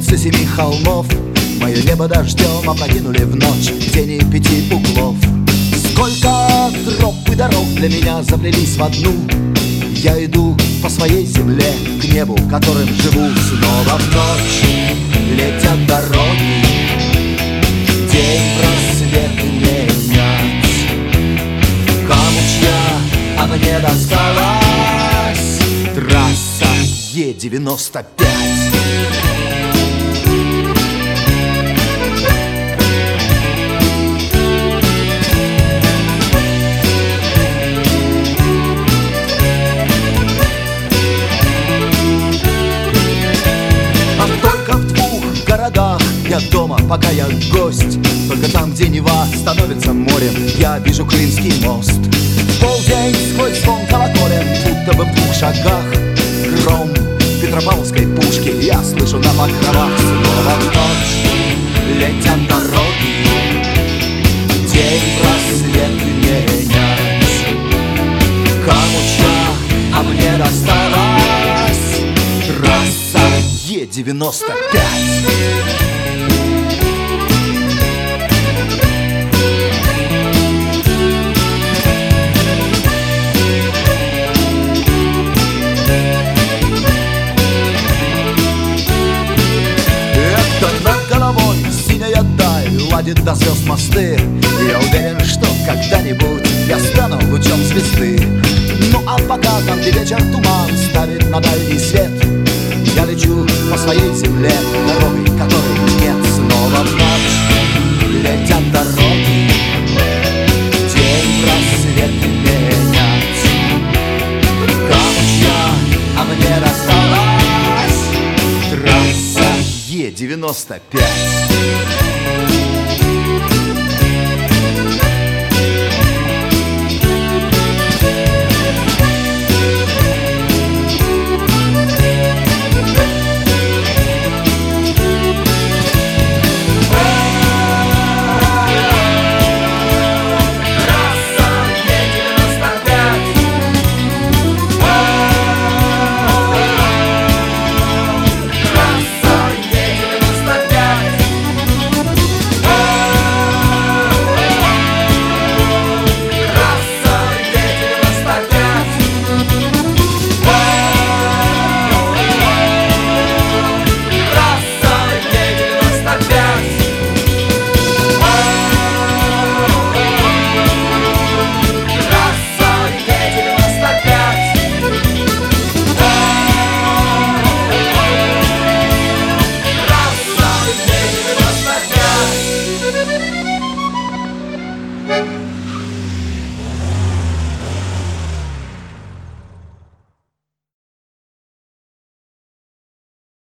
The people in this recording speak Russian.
границы 7 холмов. Мое небо дождем опрокинули в ночь тени 5 углов. Сколько троп и дорог для меня заплелись в одну. Я иду по своей земле к небу, которым живу. Снова в ночь летят дороги, день просвет менять. Кому чья, а мне досталась трасса Е-95. Я дома, пока я гость. Только там, где Нева становится морем, я вижу Крымский мост. В полдень сквозь звон колоколен, будто бы в 2 шагах гром Петропавловской пушки я слышу на покровах. Снова в ночь летят дороги, день просвет менять. Кому чья, а мне досталась трасса Е-95. Ладит до звезд мосты. Я уверен, что когда-нибудь я стану лучом звезды. Ну а пока там, где вечер туман ставит на дальний свет, я лечу по своей земле дорогой, которой нет. Снова в ночь летят дороги, день просвет менять. Кому чья, а мне досталась трасса Е-95.